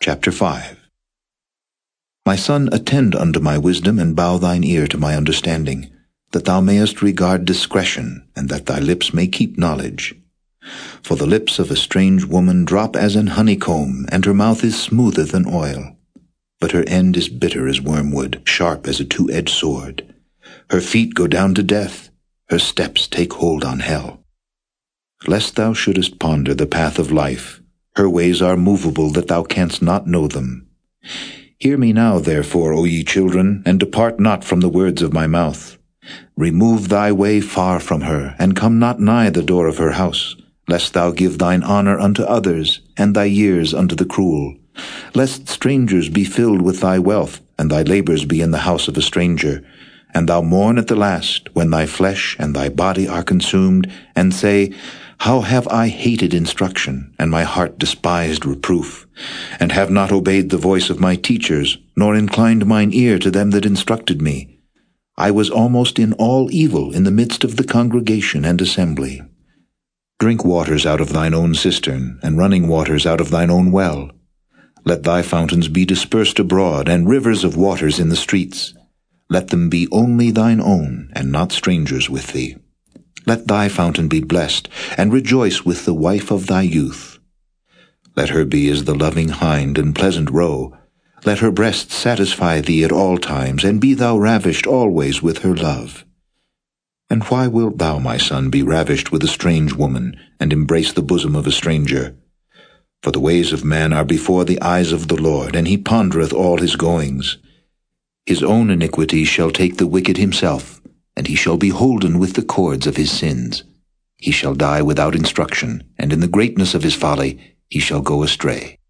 Chapter 5. My son, attend unto my wisdom, and bow thine ear to my understanding, that thou mayest regard discretion, and that thy lips may keep knowledge. For the lips of a strange woman drop as an honeycomb, and her mouth is smoother than oil. But her end is bitter as wormwood, sharp as a two-edged sword. Her feet go down to death, her steps take hold on hell. Lest thou shouldest ponder the path of life, her ways are movable that thou canst not know them. Hear me now, therefore, O ye children, and depart not from the words of my mouth. Remove thy way far from her, and come not nigh the door of her house, lest thou give thine honor unto others, and thy years unto the cruel. Lest strangers be filled with thy wealth, and thy labors be in the house of a stranger, and thou mourn at the last, when thy flesh and thy body are consumed, and say, How have I hated instruction, and my heart despised reproof, and have not obeyed the voice of my teachers, nor inclined mine ear to them that instructed me. I was almost in all evil in the midst of the congregation and assembly. Drink waters out of thine own cistern, and running waters out of thine own well. Let thy fountains be dispersed abroad, and rivers of waters in the streets. Let them be only thine own, and not strangers with thee. Let thy fountain be blessed, and rejoice with the wife of thy youth. Let her be as the loving hind and pleasant roe. Let her breasts satisfy thee at all times, and be thou ravished always with her love. And why wilt thou, my son, be ravished with a strange woman, and embrace the bosom of a stranger? For the ways of man are before the eyes of the Lord, and he pondereth all his goings. His own iniquity shall take the wicked himself, and he shall be holden with the cords of his sins. He shall die without instruction, and in the greatness of his folly he shall go astray.